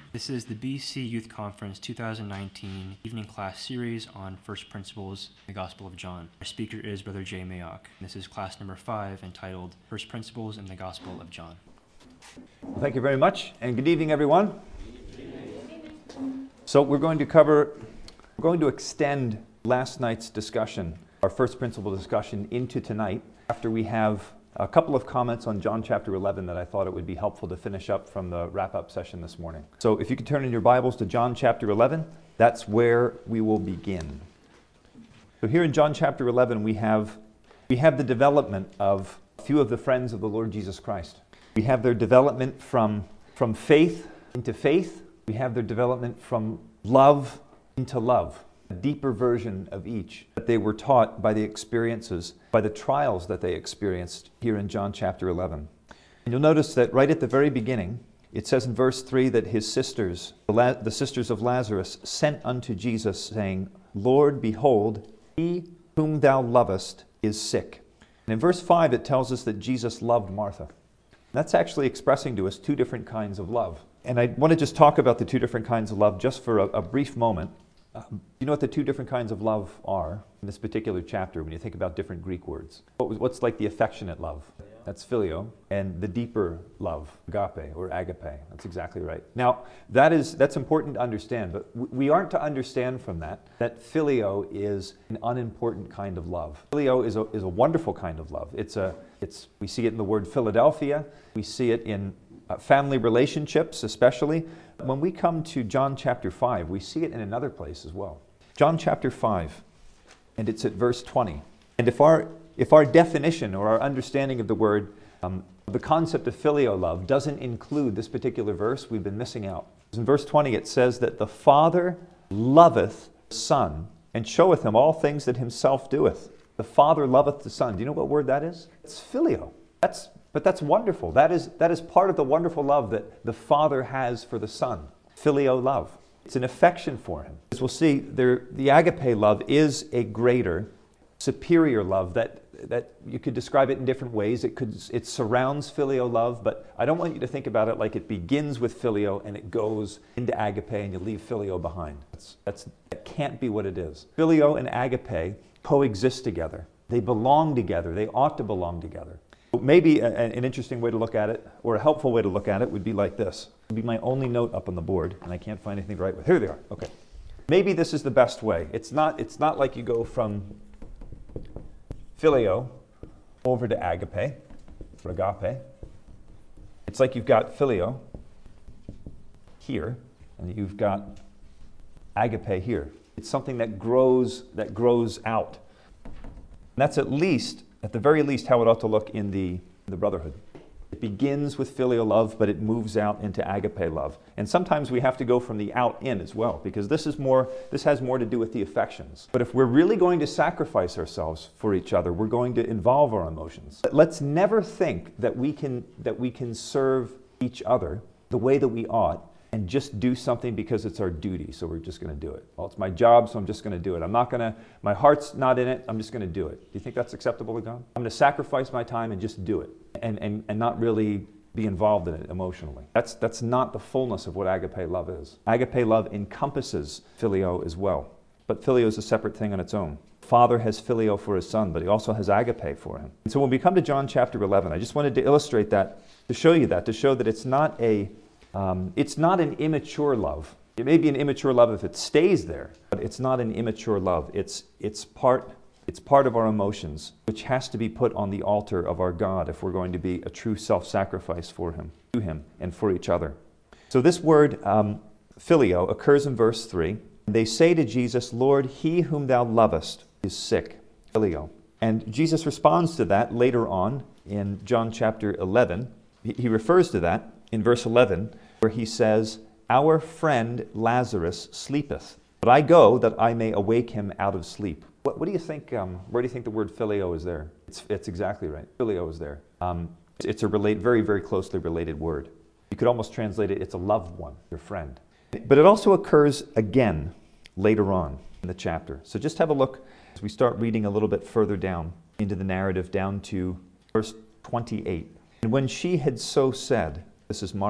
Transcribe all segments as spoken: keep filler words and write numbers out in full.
This is the B C Youth Conference two thousand nineteen evening class series on First Principles in the Gospel of John. Our speaker is Brother Jay Mayock. This is class number five entitled First Principles in the Gospel of John. Well, thank you very much, and good evening, everyone. Good evening. So we're going to cover, we're going to extend last night's discussion, our first principle discussion, into tonight, after we have a couple of comments on John chapter eleven that I thought it would be helpful to finish up from the wrap-up session this morning. So if you could turn in your Bibles to John chapter eleven, that's where we will begin. So here in John chapter eleven, we have, we have the development of a few of the friends of the Lord Jesus Christ. We have their development from, from faith into faith. We have their development from love into love. A deeper version of each that they were taught by the experiences, by the trials that they experienced here in John chapter eleven. And you'll notice that right at the very beginning, it says in verse three that his sisters, the, La- the sisters of Lazarus, sent unto Jesus, saying, Lord, behold, he whom thou lovest is sick. And in verse five, it tells us that Jesus loved Martha. That's actually expressing to us two different kinds of love. And I want to just talk about the two different kinds of love just for a, a brief moment. Um, you know what the two different kinds of love are in this particular chapter when you think about different Greek words? What was, what's like the affectionate love? That's phileo. And the deeper love, agape or agape. That's exactly right. Now, that is, that's important to understand, but we aren't to understand from that that phileo is an unimportant kind of love. Phileo is a, is a wonderful kind of love. It's a, it's, we see it in the word Philadelphia. We see it in uh, family relationships especially. When we come to John chapter five, we see it in another place as well. John chapter five, and it's at verse twenty. And if our if our definition or our understanding of the word, um, the concept of filial love doesn't include this particular verse, we've been missing out. In verse twenty, it says that the Father loveth the Son, and showeth him all things that himself doeth. The Father loveth the Son. Do you know what word that is? It's filio. That's But that's wonderful. That is, that is part of the wonderful love that the Father has for the Son. Filio love. It's an affection for him. As we'll see, there, the agape love is a greater, superior love that, that you could describe it in different ways. It could, it surrounds filio love, but I don't want you to think about it like it begins with filio and it goes into agape and you leave filio behind. That's, that's, that can't be what it is. Filio and agape coexist together. They belong together. They ought to belong together. Maybe a, an interesting way to look at it, or a helpful way to look at it, would be like this. It would be my only note up on the board, and I can't find anything to write with. Here they are. Okay. Maybe this is the best way. It's not, it's not like you go from filio over to agape, or agape. It's like you've got filio here, and you've got agape here. It's something that grows, that grows out. And that's at least At the very least, how it ought to look in the, the brotherhood. It begins with filial love, but it moves out into agape love. And sometimes we have to go from the out in as well, because this is more, this has more to do with the affections. But if we're really going to sacrifice ourselves for each other, we're going to involve our emotions. Let's never think that we can, that we can serve each other the way that we ought and just do something because it's our duty, so we're just going to do it. Well, it's my job, so I'm just going to do it. I'm not going to, my heart's not in it, I'm just going to do it. Do you think that's acceptable to God? I'm going to sacrifice my time and just do it, and, and, and not really be involved in it emotionally. That's, that's not the fullness of what agape love is. Agape love encompasses filio as well, but filio is a separate thing on its own. Father has filio for his Son, but he also has agape for him. And so when we come to John chapter eleven, I just wanted to illustrate that, to show you that, to show that it's not a Um, it's not an immature love. It may be an immature love if it stays there, but it's not an immature love. It's, it's, part, it's part of our emotions, which has to be put on the altar of our God if we're going to be a true self-sacrifice for him, to him, and for each other. So this word, um, filio, occurs in verse three. They say to Jesus, Lord, he whom thou lovest is sick. Filio. And Jesus responds to that later on in John chapter eleven. He, he refers to that in verse eleven, where he says, Our friend Lazarus sleepeth, but I go that I may awake him out of sleep. What, what do you think, um, where do you think the word filio is there? It's, it's exactly right. Filio is there. Um, it's a relate, very, very closely related word. You could almost translate it, it's a loved one, your friend. But it also occurs again later on in the chapter. So just have a look as we start reading a little bit further down into the narrative, down to verse twenty-eight. And when she had so said, this is Martha,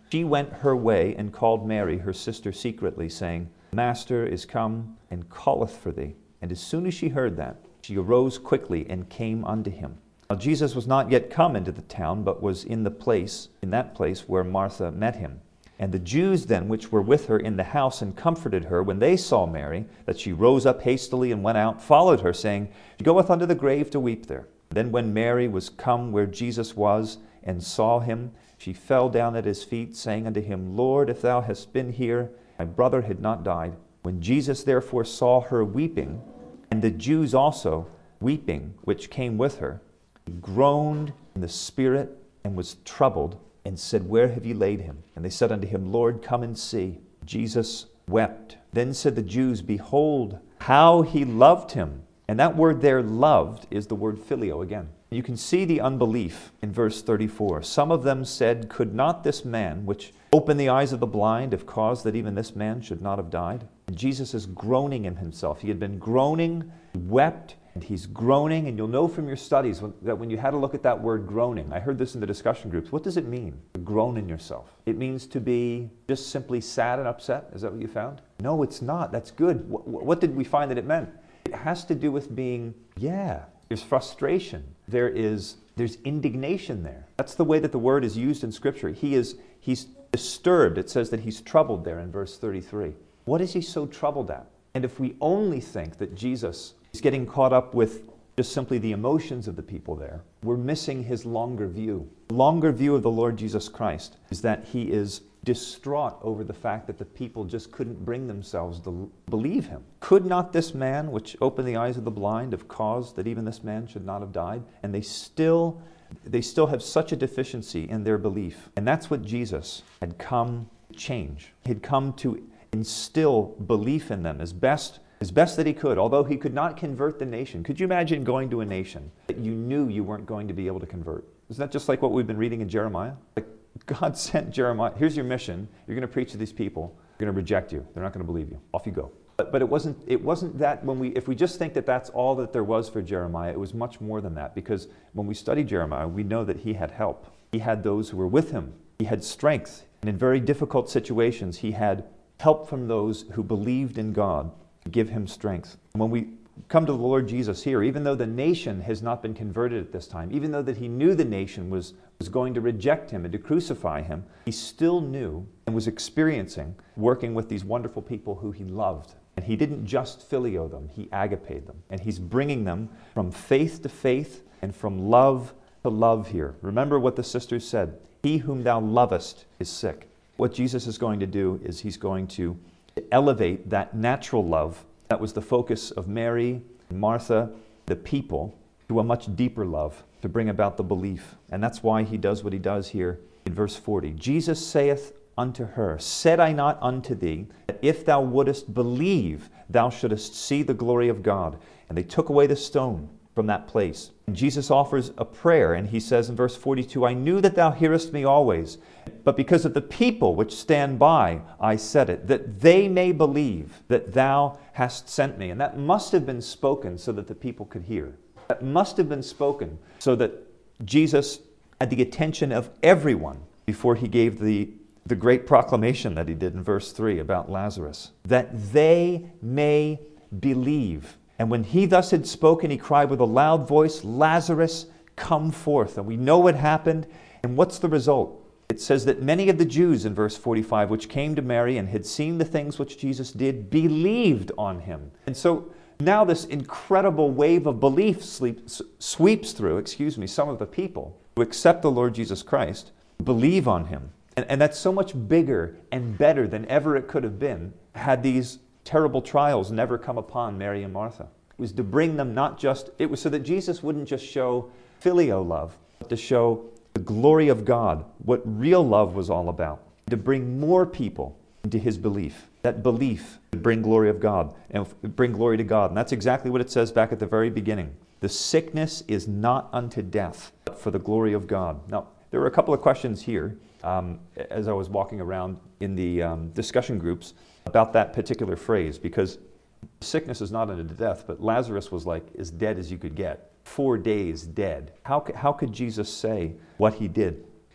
She went her way and called Mary, her sister, secretly, saying, Master is come and calleth for thee. And as soon as she heard that, she arose quickly and came unto him. Now Jesus was not yet come into the town, but was in the place, in that place where Martha met him. And the Jews then, which were with her in the house and comforted her, when they saw Mary, that she rose up hastily and went out, followed her, saying, She goeth unto the grave to weep there. Then when Mary was come where Jesus was, and saw him, she fell down at his feet, saying unto him, Lord, if thou hadst been here, my brother had not died. When Jesus therefore saw her weeping, and the Jews also weeping, which came with her, he groaned in the spirit, and was troubled, and said, Where have ye laid him? And they said unto him, Lord, come and see. Jesus wept. Then said the Jews, Behold, how he loved him. And that word there, loved, is the word phileo again. You can see the unbelief in verse thirty-four. Some of them said, Could not this man, which opened the eyes of the blind, have caused that even this man should not have died? And Jesus is groaning in himself. He had been groaning, he wept, and he's groaning. And you'll know from your studies that when you had to look at that word groaning, I heard this in the discussion groups, what does it mean, to groan in yourself? It means to be just simply sad and upset? Is that what you found? No, it's not. That's good. What, what did we find that it meant? It has to do with being, yeah, there's frustration. There is, there's indignation there. That's the way that the word is used in Scripture. He is, he's disturbed. It says that he's troubled there in verse thirty-three. What is he so troubled at? And if we only think that Jesus is getting caught up with just simply the emotions of the people there, we're missing his longer view. The longer view of the Lord Jesus Christ is that he is distraught over the fact that the people just couldn't bring themselves to believe him. Could not this man, which opened the eyes of the blind, have caused that even this man should not have died? And they still, they still have such a deficiency in their belief. And that's what Jesus had come to change. He had come to instill belief in them as best as best that he could, although he could not convert the nation. Could you imagine going to a nation that you knew you weren't going to be able to convert? Isn't that just like what we've been reading in Jeremiah? Like, God sent Jeremiah, here's your mission, you're going to preach to these people, they're going to reject you, they're not going to believe you, off you go. But, but it wasn't it wasn't that when we, if we just think that that's all that there was for Jeremiah, it was much more than that, because when we study Jeremiah, we know that he had help. He had those who were with him. He had strength. And in very difficult situations, he had help from those who believed in God to give him strength. And when we come to the Lord Jesus here, even though the nation has not been converted at this time, even though that he knew the nation was, was going to reject him and to crucify him, he still knew and was experiencing working with these wonderful people who he loved. And he didn't just phileo them, he agaped them. And he's bringing them from faith to faith and from love to love here. Remember what the sisters said, he whom thou lovest is sick. What Jesus is going to do is he's going to elevate that natural love that was the focus of Mary, Martha, the people, to a much deeper love to bring about the belief. And that's why he does what he does here in verse forty. Jesus saith unto her, Said I not unto thee, that if thou wouldest believe, thou shouldest see the glory of God? And they took away the stone from that place. And Jesus offers a prayer, and he says in verse forty-two, I knew that thou hearest me always, but because of the people which stand by, I said it, that they may believe that thou hast sent me. And that must have been spoken so that the people could hear. That must have been spoken so that Jesus had the attention of everyone before he gave the, the great proclamation that he did in verse three about Lazarus. That they may believe. And when he thus had spoken, he cried with a loud voice, Lazarus, come forth. And we know what happened. And what's the result? It says that many of the Jews in verse forty-five, which came to Mary and had seen the things which Jesus did, believed on him. And so now this incredible wave of belief sleeps, sweeps through, excuse me, some of the people who accept the Lord Jesus Christ, believe on him. And, and that's so much bigger and better than ever it could have been had these terrible trials never come upon Mary and Martha. It was to bring them not just, it was so that Jesus wouldn't just show filial love, but to show the glory of God, what real love was all about, to bring more people into his belief. That belief would bring glory of God and bring glory to God. And that's exactly what it says back at the very beginning. The sickness is not unto death, but for the glory of God. Now, there were a couple of questions here um, as I was walking around in the um, discussion groups about that particular phrase, because sickness is not unto death, but Lazarus was like as dead as you could get. Four days dead. How, how could Jesus say what he did?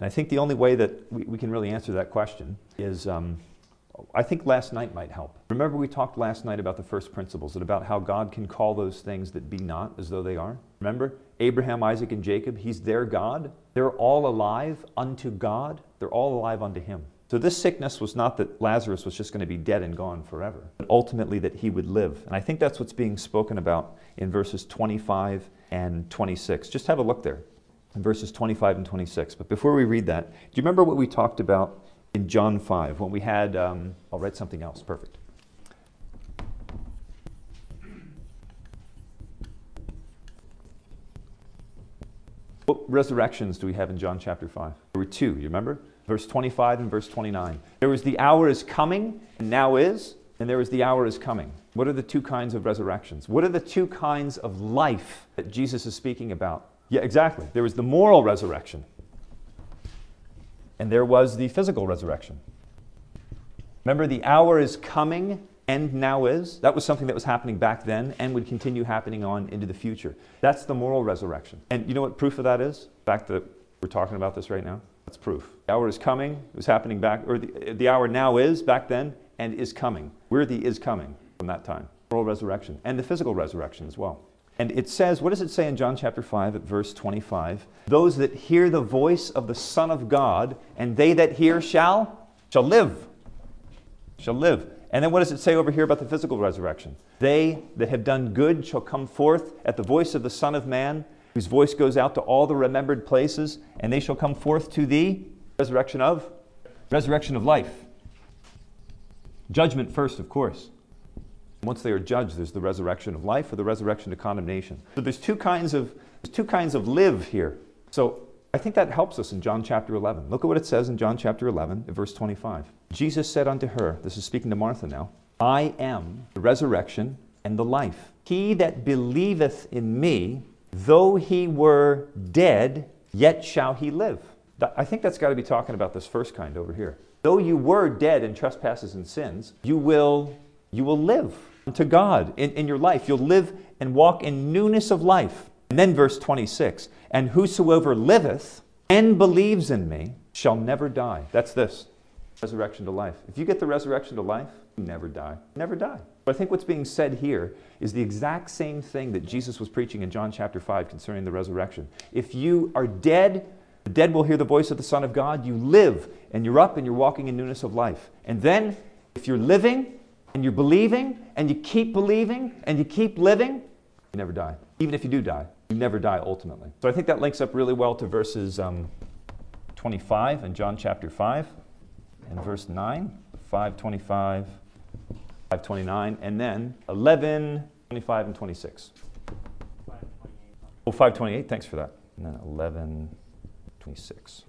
And I think the only way that we, we can really answer that question is, um, I think last night might help. Remember we talked last night about the first principles and about how God can call those things that be not as though they are. Remember? Abraham, Isaac, and Jacob, he's their God. They're all alive unto God. They're all alive unto him. So this sickness was not that Lazarus was just going to be dead and gone forever, but ultimately that he would live. And I think that's what's being spoken about in verses twenty-five and twenty-six. Just have a look there in verses twenty-five and twenty-six. But before we read that, do you remember what we talked about in John five when we had, um, I'll write something else, perfect. What resurrections do we have in John chapter five? There were two, you remember? Verse twenty-five and verse twenty-nine. There was the hour is coming, and now is, and there was the hour is coming. What are the two kinds of resurrections? What are the two kinds of life that Jesus is speaking about? Yeah, exactly. There was the moral resurrection, and there was the physical resurrection. Remember, the hour is coming and now is. That was something that was happening back then and would continue happening on into the future. That's the moral resurrection. And you know what proof of that is? The fact that we're talking about this right now? That's proof. The hour is coming. It was happening back, or the, the hour now is back then and is coming. We're the is coming from that time. Moral resurrection and the physical resurrection as well. And it says, what does it say in John chapter five at verse twenty-five? Those that hear the voice of the Son of God, and they that hear shall, shall live. Shall live. And then what does it say over here about the physical resurrection? They that have done good shall come forth at the voice of the Son of Man, whose voice goes out to all the remembered places, and they shall come forth to the resurrection of? Resurrection of life. Judgment first, of course. Once they are judged, there's the resurrection of life or the resurrection to condemnation. So there's two kinds of there's two kinds of live here. So I think that helps us in John chapter eleven. Look at what it says in John chapter eleven, verse twenty-five. Jesus said unto her, this is speaking to Martha now, I am the resurrection and the life. He that believeth in me, though he were dead, yet shall he live. I think that's got to be talking about this first kind over here. Though you were dead in trespasses and sins, you will, you will live to God in, in your life. You'll live and walk in newness of life. And then verse twenty-six, and whosoever liveth and believes in me shall never die. That's this, resurrection to life. If you get the resurrection to life, you never die. Never die. But I think what's being said here is the exact same thing that Jesus was preaching in John chapter five concerning the resurrection. If you are dead, the dead will hear the voice of the Son of God. You live, and you're up, and you're walking in newness of life. And then, if you're living, and you're believing, and you keep believing, and you keep living, you never die. Even if you do die, you never die ultimately. So I think that links up really well to verses um, twenty-five in John chapter five, and verse nine, five twenty-five, five twenty-nine, and then eleven, twenty-five, and twenty-six. Oh, five twenty-eight, thanks for that. And then eleven, twenty-six.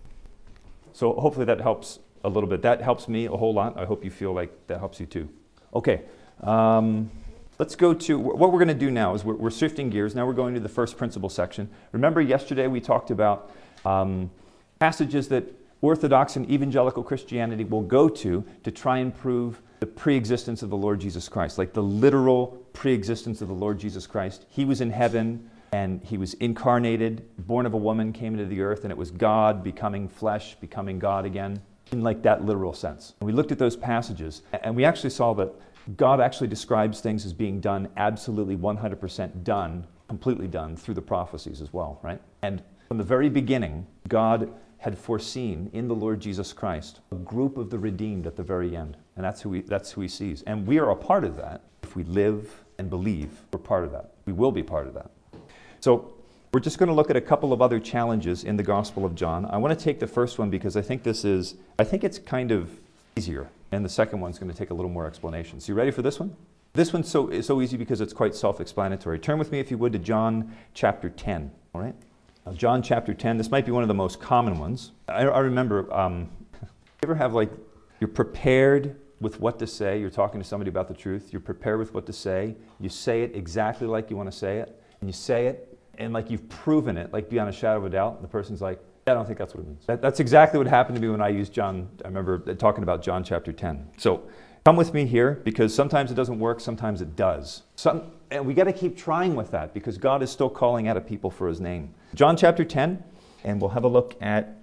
So hopefully that helps a little bit. That helps me a whole lot. I hope you feel like that helps you too. Okay, um, let's go to, what we're going to do now is we're, we're shifting gears. Now we're going to the first principle section. Remember yesterday we talked about um, passages that Orthodox and evangelical Christianity will go to to try and prove the pre-existence of the Lord Jesus Christ, like the literal pre-existence of the Lord Jesus Christ. He was in heaven, and he was incarnated, born of a woman, came into the earth, and it was God becoming flesh, becoming God again, in like that literal sense. And we looked at those passages, and we actually saw that God actually describes things as being done absolutely one hundred percent done, completely done, through the prophecies as well, right? And from the very beginning, God had foreseen in the Lord Jesus Christ a group of the redeemed at the very end. And that's who he, that's who he sees. And we are a part of that. If we live and believe, we're part of that. We will be part of that. So we're just going to look at a couple of other challenges in the Gospel of John. I want to take the first one because I think this is, I think it's kind of easier. And the second one's going to take a little more explanation. So you ready for this one? This one's so, is so easy because it's quite self-explanatory. Turn with me, if you would, to John chapter ten. All right? Now, John chapter ten, this might be one of the most common ones. I, I remember, um, you ever have like, you're prepared with what to say, you're talking to somebody about the truth, you're prepared with what to say, you say it exactly like you want to say it, and you say it, and like you've proven it, like beyond a shadow of a doubt, and the person's like, I don't think that's what it means. That, that's exactly what happened to me when I used John, I remember talking about John chapter ten. So come with me here, because sometimes it doesn't work, sometimes it does. Some, and we got to keep trying with that, because God is still calling out a people for his name. John chapter ten, and we'll have a look at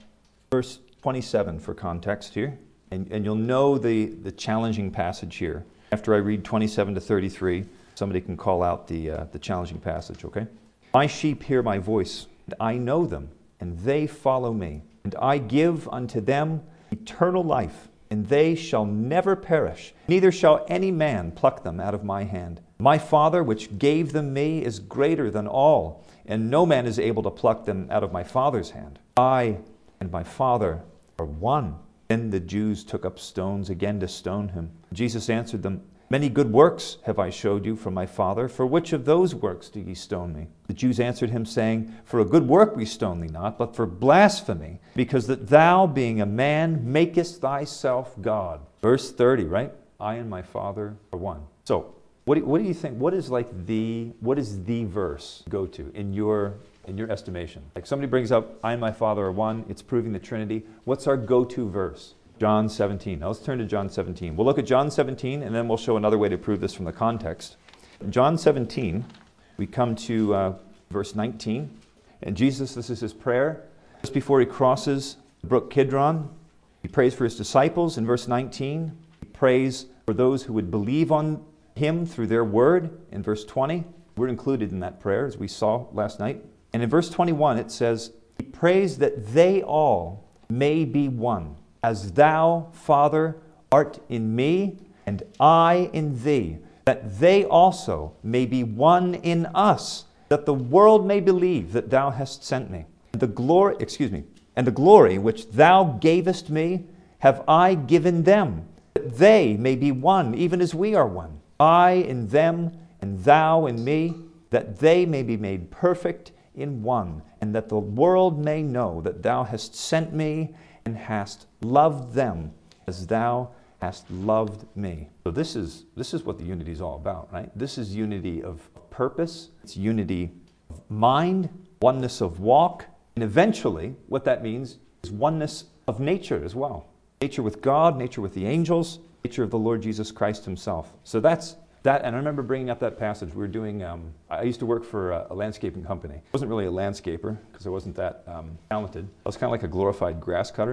verse twenty-seven for context here. And, and you'll know the, the challenging passage here. After I read twenty-seven to thirty-three, somebody can call out the, uh, the challenging passage, okay? My sheep hear my voice, and I know them, and they follow me. And I give unto them eternal life, and they shall never perish, neither shall any man pluck them out of my hand. My Father, which gave them me, is greater than all, and no man is able to pluck them out of my Father's hand. I and my Father are one. Then the Jews took up stones again to stone him. Jesus answered them, Many good works have I showed you from my Father. For which of those works do ye stone me? The Jews answered him, saying, For a good work we stone thee not, but for blasphemy, because that thou, being a man, makest thyself God. Verse thirty, right? I and my Father are one. So, what do, what do you think? What is like the what is the verse go to in your in your estimation? Like somebody brings up, I and my Father are one. It's proving the Trinity. What's our go-to verse? John seventeen. Now let's turn to John seventeen. We'll look at John seventeen, and then we'll show another way to prove this from the context. In John seventeen, we come to uh, verse nineteen. And Jesus, this is his prayer. Just before he crosses the brook Kidron, he prays for his disciples. In verse nineteen, he prays for those who would believe on him through their word. In verse twenty, we're included in that prayer, as we saw last night. And in verse twenty-one, it says, he prays that they all may be one. As thou, Father, art in me, and I in thee, that they also may be one in us, that the world may believe that thou hast sent me. The glory, excuse me, and the glory which thou gavest me, have I given them, that they may be one, even as we are one. I in them, and thou in me, that they may be made perfect in one, and that the world may know that thou hast sent me, and hast loved them as thou hast loved me. So this is this is what the unity is all about, right? This is unity of purpose, it's unity of mind, oneness of walk, and eventually what that means is oneness of nature as well. Nature with God, nature with the angels, nature of the Lord Jesus Christ himself. So that's that, and I remember bringing up that passage. We were doing, um, I used to work for a, a landscaping company. I wasn't really a landscaper because I wasn't that um, talented. I was kind of like a glorified grass cutter.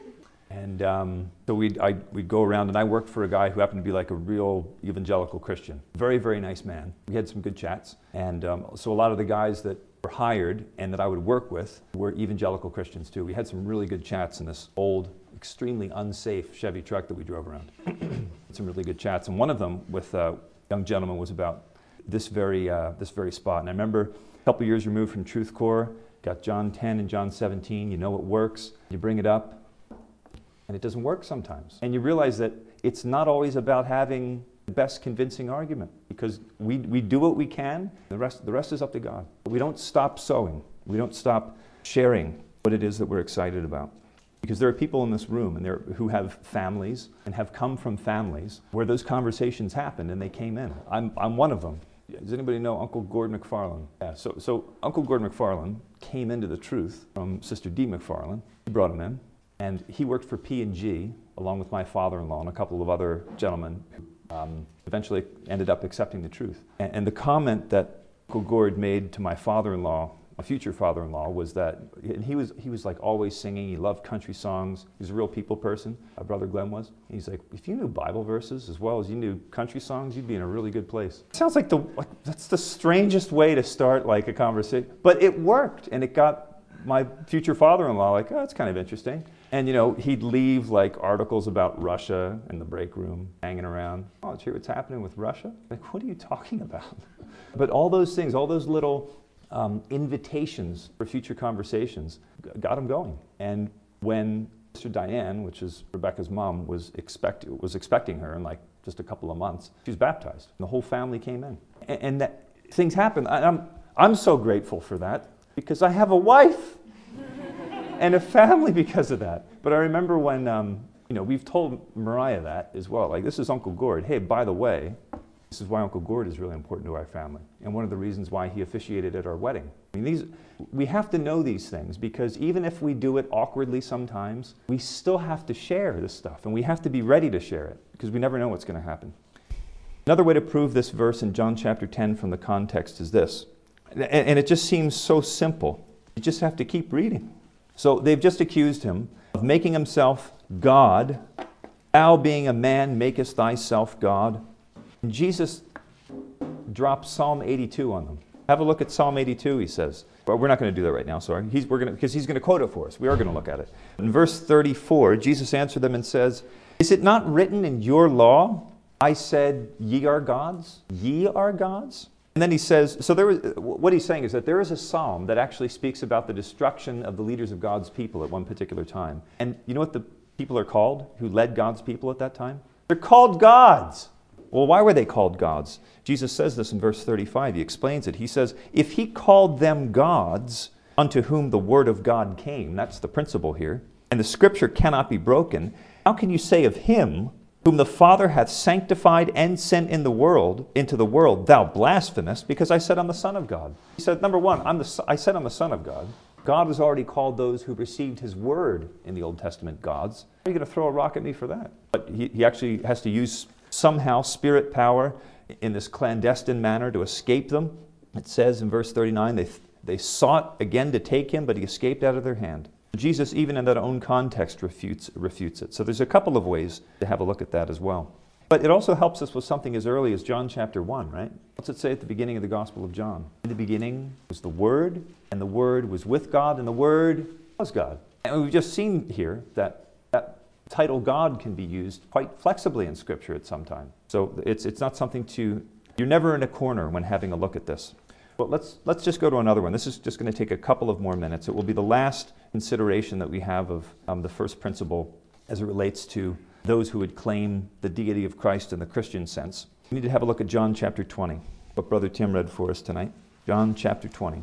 And um, so we'd, I, we'd go around, and I worked for a guy who happened to be like a real evangelical Christian. Very, very nice man. We had some good chats. And um, so a lot of the guys that were hired and that I would work with were evangelical Christians too. We had some really good chats in this old, extremely unsafe Chevy truck that we drove around. Some really good chats. And one of them with a young gentleman was about this very, uh, this very spot. And I remember a couple years removed from Truth Core, got John ten and John seventeen. You know it works. You bring it up. And it doesn't work sometimes. And you realize that it's not always about having the best convincing argument, because we, we do what we can, the rest, the rest is up to God. But we don't stop sowing. We don't stop sharing what it is that we're excited about. Because there are people in this room and there, who have families and have come from families where those conversations happened and they came in. I'm, I'm one of them. Does anybody know Uncle Gord McFarlane? Yeah, so, so Uncle Gord McFarlane came into the truth from Sister Dee McFarlane. She brought him in. And he worked for P and G, along with my father-in-law and a couple of other gentlemen who um, eventually ended up accepting the truth. And, and the comment that Uncle Gord made to my father-in-law, my future father-in-law, was that, and he was, he was like always singing, he loved country songs, he was a real people person, my brother Glenn was. He's like, if you knew Bible verses as well as you knew country songs, you'd be in a really good place. It sounds like the, like, that's the strangest way to start like a conversation, but it worked, and it got my future father-in-law like, oh, that's kind of interesting. And, you know, he'd leave, like, articles about Russia in the break room, hanging around. Oh, did you hear what's happening with Russia? Like, what are you talking about? But all those things, all those little um, invitations for future conversations got him going. And when Sister Diane, which is Rebecca's mom, was, expect, was expecting her in, like, just a couple of months, she was baptized. And the whole family came in. And, and that, things happened. I, I'm, I'm so grateful for that, because I have a wife and a family because of that. But I remember when, um, you know, we've told Mariah that as well. Like, this is Uncle Gord. Hey, by the way, this is why Uncle Gord is really important to our family, and one of the reasons why he officiated at our wedding. I mean, these, we have to know these things, because even if we do it awkwardly sometimes, we still have to share this stuff, and we have to be ready to share it, because we never know what's going to happen. Another way to prove this verse in John chapter ten from the context is this, and, and it just seems so simple. You just have to keep reading. So they've just accused him of making himself God. Thou being a man makest thyself God. And Jesus drops Psalm eighty-two on them. Have a look at Psalm eighty-two, he says. But we're not going to do that right now, sorry. He's, we're going to, because he's going to quote it for us. We are going to look at it. In verse thirty-four, Jesus answered them and says, Is it not written in your law, I said, ye are gods? Ye are gods? And then he says, so there was, what he's saying is that there is a psalm that actually speaks about the destruction of the leaders of God's people at one particular time. And you know what the people are called who led God's people at that time? They're called gods. Well, why were they called gods? Jesus says this in verse thirty-five. He explains it. He says, if he called them gods unto whom the word of God came, that's the principle here, and the scripture cannot be broken, how can you say of him whom the Father hath sanctified and sent in the world, into the world, thou blasphemous, because I said I'm the Son of God? He said, number one, I'm the, I said I'm the Son of God. God has already called those who received his word in the Old Testament gods. How are you going to throw a rock at me for that? But he, he actually has to use somehow spirit power in this clandestine manner to escape them. It says in verse thirty-nine, they, they sought again to take him, but he escaped out of their hand. Jesus, even in that own context, refutes, refutes it. So there's a couple of ways to have a look at that as well. But it also helps us with something as early as John chapter one, right? What's it say at the beginning of the Gospel of John? In the beginning was the Word, and the Word was with God, and the Word was God. And we've just seen here that that title God can be used quite flexibly in Scripture at some time. So it's, it's not something to, you're never in a corner when having a look at this. But let's, let's just go to another one. This is just going to take a couple of more minutes. It will be the last consideration that we have of um, the first principle as it relates to those who would claim the deity of Christ in the Christian sense. We need to have a look at John chapter twenty, what Brother Tim read for us tonight. John chapter twenty.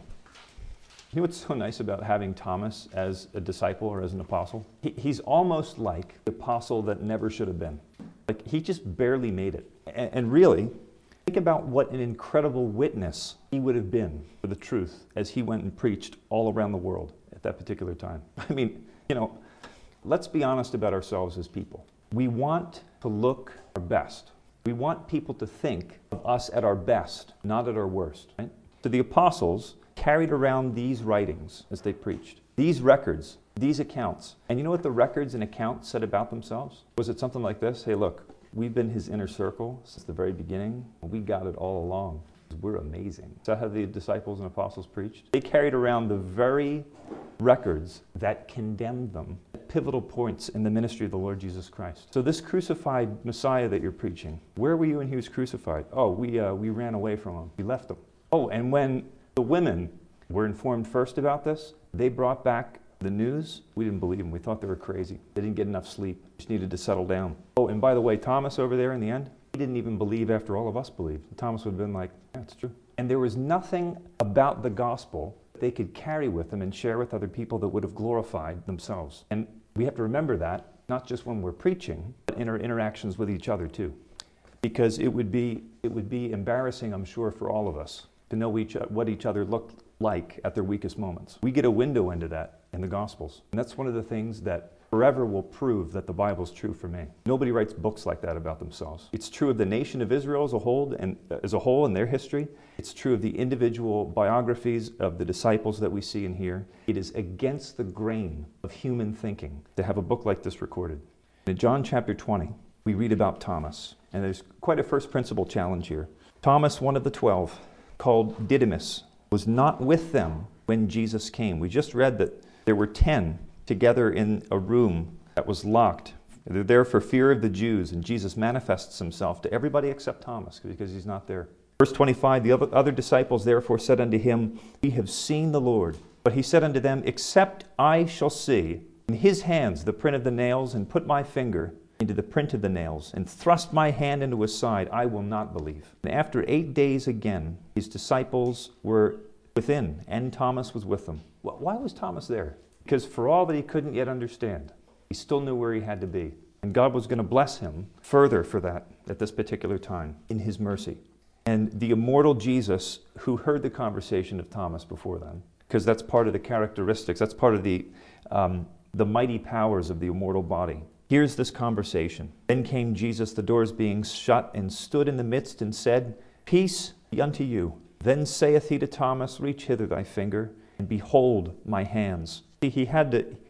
You know what's so nice about having Thomas as a disciple or as an apostle? He, he's almost like the apostle that never should have been. Like, he just barely made it. And, and really, think about what an incredible witness he would have been for the truth as he went and preached all around the world at that particular time. I mean, you know, let's be honest about ourselves as people. We want to look our best. We want people to think of us at our best, not at our worst. Right? So the apostles carried around these writings as they preached, these records, these accounts. And you know what the records and accounts said about themselves? Was it something like this? Hey, look, we've been his inner circle since the very beginning. We got it all along. We're amazing. Is that how the disciples and apostles preached? They carried around the very records that condemned them at pivotal points in the ministry of the Lord Jesus Christ. So this crucified Messiah that you're preaching, where were you when he was crucified? Oh, we, uh, we ran away from him. We left him. Oh, and when the women were informed first about this, they brought back the news. We didn't believe them. We thought they were crazy. They didn't get enough sleep. Just needed to settle down. Oh, and by the way, Thomas over there in the end, he didn't even believe after all of us believed. Thomas would have been like, yeah, it's true. And there was nothing about the gospel they could carry with them and share with other people that would have glorified themselves. And we have to remember that, not just when we're preaching, but in our interactions with each other too. Because it would be, it would be embarrassing, I'm sure, for all of us to know each, what each other looked like at their weakest moments. We get a window into that in the Gospels. And that's one of the things that forever will prove that the Bible's true for me. Nobody writes books like that about themselves. It's true of the nation of Israel as a whole and uh, as a whole in their history. It's true of the individual biographies of the disciples that we see in here. It is against the grain of human thinking to have a book like this recorded. In John chapter twenty, we read about Thomas, and there's quite a first principle challenge here. Thomas, one of the twelve, called Didymus, was not with them when Jesus came. We just read that there were ten together in a room that was locked. They're there for fear of the Jews, and Jesus manifests himself to everybody except Thomas because he's not there. Verse twenty-five, the other, other disciples therefore said unto him, We have seen the Lord. But he said unto them, Except I shall see in his hands the print of the nails, and put my finger into the print of the nails, and thrust my hand into his side, I will not believe. And after eight days again, his disciples were within, and Thomas was with them. Why was Thomas there? Because for all that he couldn't yet understand, he still knew where he had to be. And God was going to bless him further for that at this particular time in his mercy. And the immortal Jesus, who heard the conversation of Thomas before then, because that's part of the characteristics, that's part of the, um, the mighty powers of the immortal body. Here's this conversation. Then came Jesus, the doors being shut, and stood in the midst and said, Peace be unto you. Then saith he to Thomas, Reach hither thy finger, and behold my hands. See, he had to,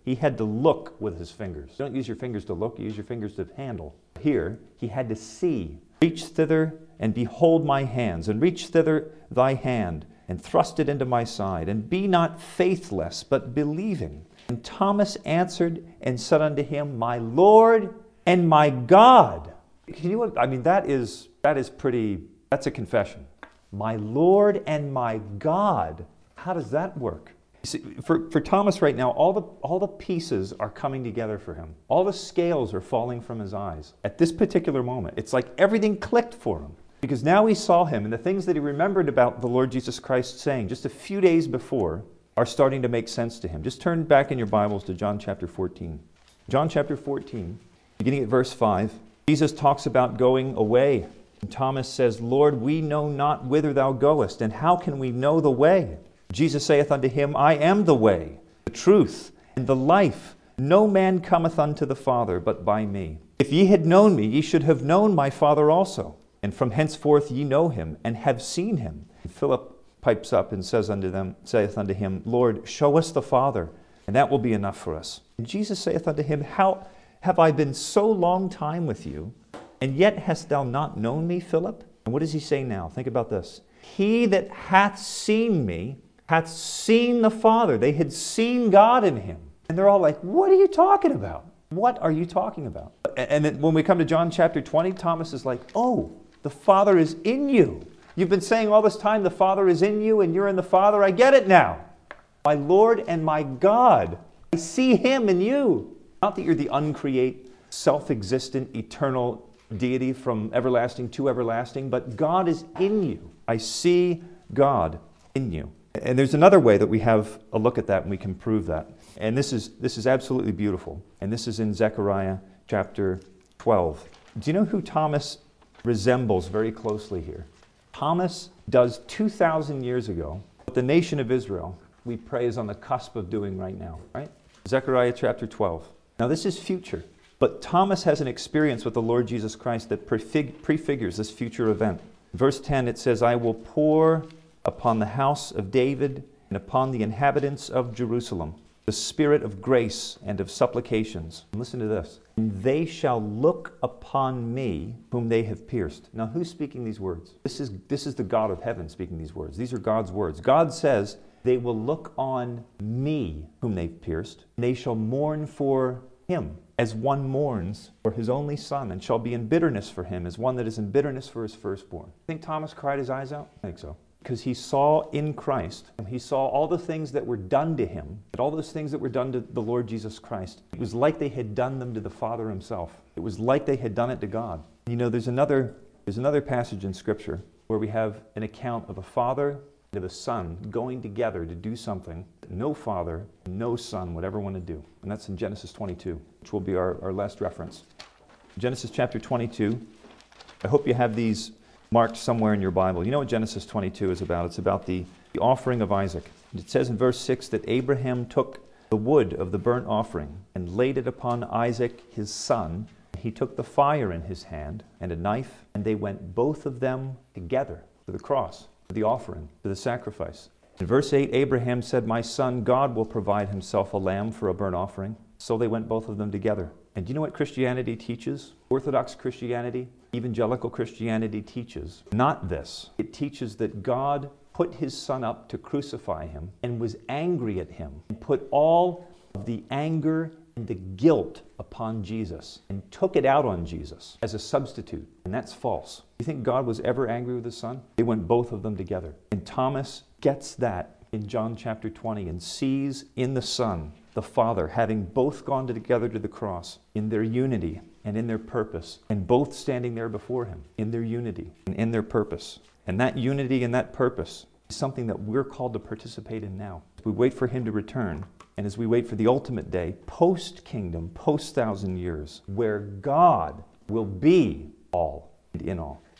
he had to look with his fingers. You don't use your fingers to look, you use your fingers to handle. Here, he had to see. Reach thither and behold my hands, and reach thither thy hand, and thrust it into my side, and be not faithless, but believing. And Thomas answered and said unto him, My Lord and my God. Can you, I mean, that is, that is pretty, that's a confession. My Lord and my God. How does that work? You see, for, for Thomas right now, all the, all the pieces are coming together for him. All the scales are falling from his eyes. At this particular moment, it's like everything clicked for him. Because now he saw him, and the things that he remembered about the Lord Jesus Christ saying just a few days before are starting to make sense to him. Just turn back in your Bibles to John chapter fourteen. John chapter fourteen, beginning at verse five, Jesus talks about going away. And Thomas says, Lord, we know not whither thou goest, and how can we know the way? Jesus saith unto him, I am the way, the truth, and the life. No man cometh unto the Father but by me. If ye had known me, ye should have known my Father also. And from henceforth ye know him, and have seen him. And Philip pipes up and says unto them, saith unto him, Lord, show us the Father, and that will be enough for us. And Jesus saith unto him, How have I been so long time with you, and yet hast thou not known me, Philip? And what does he say now? Think about this. He that hath seen me hath seen the Father. They had seen God in him. And they're all like, what are you talking about? What are you talking about? And then when we come to John chapter twenty, Thomas is like, oh, the Father is in you. You've been saying all this time the Father is in you and you're in the Father. I get it now. My Lord and my God. I see him in you. Not that you're the uncreate, self-existent, eternal deity from everlasting to everlasting, but God is in you. I see God in you. And there's another way that we have a look at that and we can prove that. And this is this is absolutely beautiful. And this is in Zechariah chapter twelve. Do you know who Thomas resembles very closely here? Thomas does two thousand years ago what the nation of Israel, we pray, is on the cusp of doing right now, right? Zechariah chapter twelve. Now this is future, but Thomas has an experience with the Lord Jesus Christ that prefig- prefigures this future event. Verse ten, it says, I will pour upon the house of David and upon the inhabitants of Jerusalem the spirit of grace and of supplications. And listen to this. And they shall look upon me whom they have pierced. Now who's speaking these words? This is, this is the God of heaven speaking these words. These are God's words. God says, they will look on me whom they've pierced. And they shall mourn for him as one mourns for his only son, and shall be in bitterness for him as one that is in bitterness for his firstborn. Think Thomas cried his eyes out? I think so. Because he saw in Christ, and he saw all the things that were done to him, and all those things that were done to the Lord Jesus Christ. It was like they had done them to the Father himself. It was like they had done it to God. You know, there's another, there's another passage in Scripture where we have an account of a father and of a son going together to do something that no father, no son would ever want to do. And that's in Genesis twenty-two, which will be our, our last reference. Genesis chapter twenty-two. I hope you have these marked somewhere in your Bible. You know what Genesis twenty-two is about? It's about the, the offering of Isaac. It says in verse six that Abraham took the wood of the burnt offering and laid it upon Isaac his son. He took the fire in his hand and a knife, and they went both of them together to the cross, to the offering, to the sacrifice. In verse eight, Abraham said, My son, God will provide himself a lamb for a burnt offering. So they went both of them together. And do you know what Christianity teaches? Orthodox Christianity, evangelical Christianity teaches not this. It teaches that God put his son up to crucify him and was angry at him and put all of the anger and the guilt upon Jesus and took it out on Jesus as a substitute. And that's false. You think God was ever angry with his son? They went both of them together. And Thomas gets that in John chapter twenty and sees in the Son the Father having both gone together to the cross in their unity and in their purpose, and both standing there before him in their unity and in their purpose. And that unity and that purpose is something that we're called to participate in now. As we wait for him to return, and as we wait for the ultimate day, post-kingdom, post-thousand years, where God will be all and in all.